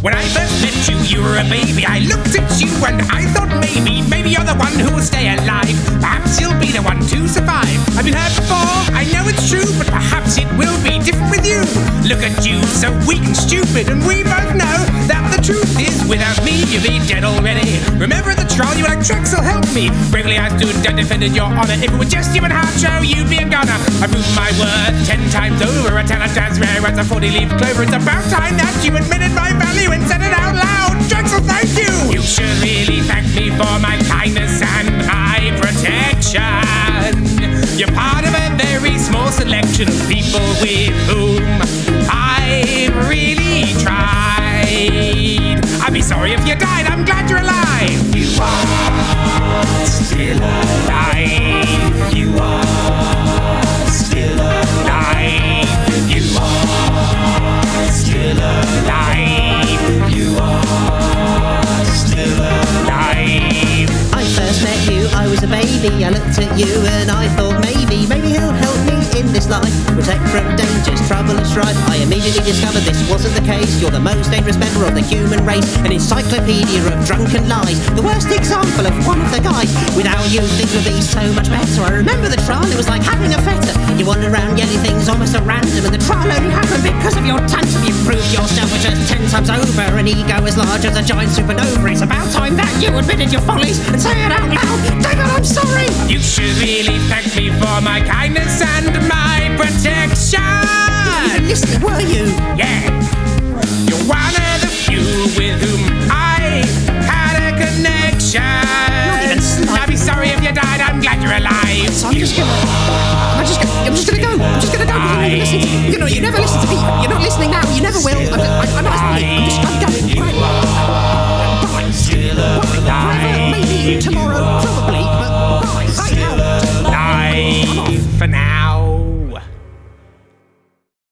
When I first met you, you were a baby. I looked at you and I thought maybe you're the one who will stay alive. Perhaps you'll be the one to survive. I've been hurt before, I know it's true, but perhaps it will be different with you. Look at you, so weak and stupid, and we both know that the truth is without me you'd be dead already. Remember at the trial you were like, Drexel, help me. Bravely I stood and defended your honor. If it were just you and Harcho, you'd be a gunner. I proved my worth 10 times over. A talent as rare as a 40-leaf clover. It's about time that you admitted my value and said it out loud. Drexel, thank you. You should really thank me for my kindness and my protection. You're part of a very small selection of people with whom I've really tried. I'd be sorry if you died, I'm glad you're alive. You are still alive. You are still alive. You are still alive. You are still alive. I first met you, I was a baby. I looked at you and I thought maybe he'll help me in this life. Protect from dangers, trouble and strife. I immediately discovered this wasn't the case. You're the most dangerous member of the human race, an encyclopedia of drunken lies, the worst example of one of the guys. Without you things would be so much better. I remember the trial, it was like having a feta. You wandered around yelling things almost at random, and the trial only happened because of your tantrum. You proved yourself just 10 times over, an ego as large as a giant supernova. It's about time that you admitted your follies and say it out loud. David, I'm sorry. You should really thank me for my kindness and my protection. Listen, were you? Yeah. You're one of the few with whom I had a connection. I'd be sorry if you died, I'm glad you're alive. So I'm just gonna go. You never listen to me. You're not listening now. You never will. I'm going. Right. Bye. Maybe tomorrow.